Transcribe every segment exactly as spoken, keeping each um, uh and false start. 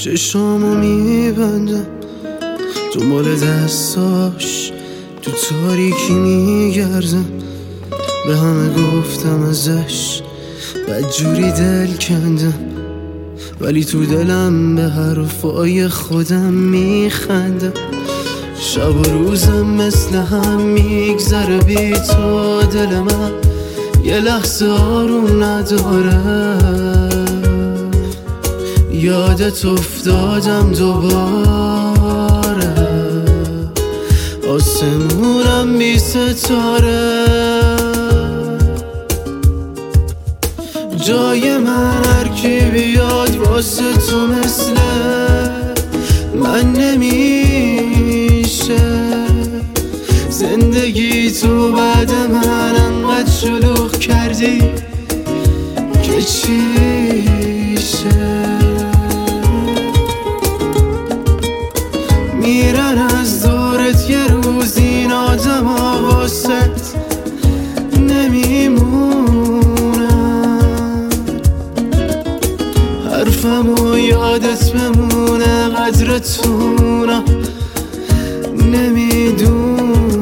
چشامو میبندم دنبال دستاش، تو تاریکی میگردم. به همه گفتم ازش بدجوری دل کندم، ولی تو دلم به حرفای خودم میخندم. شب و روزم مثل هم میگذره بی تو، دل من یه لحظه آروم نداره. یادت افتادم دوباره، آسمونم بی ستاره. جای من هر کی بیاد واسه تو مثل من نمیشه. زندگی تو بعد من انقدر شلوغ کردی که چیشه. میرن از دورت یه روز این آدم ها، واسط نمیمونن. حرفمو یادت بمونه، قدرتونم نمیدونم.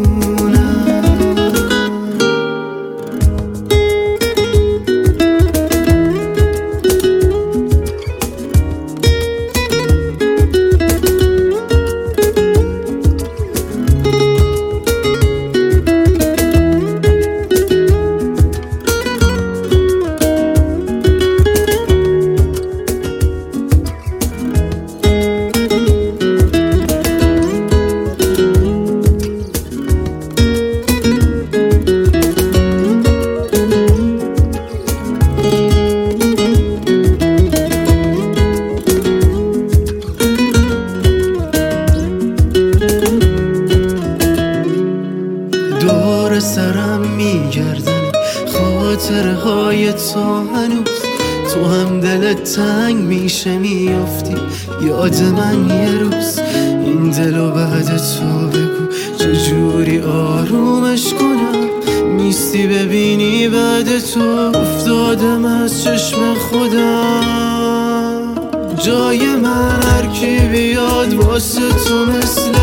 دور سرم میگردن خاطره های تو، هنوز تو هم دلت تنگ میشه میافتی یاد من یه روز. این دلو بعد تو بگو چجوری آرومش کنم، نیستی ببینی بعد تو افتادم از چشم خودم. جای من هر کی بیاد واسه تو مثل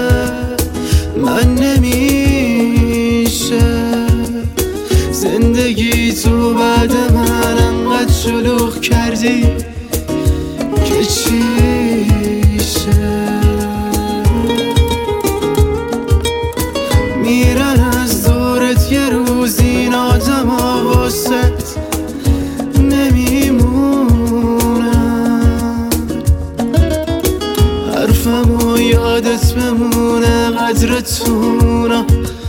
من نمیشه. زندگی تو بعد من انقدر شلوغ کردی که چیشه. میرن از دورت یه روز این آدم ها، واسط نمیمونن. حرفمو یادت بمونه، قدرتونم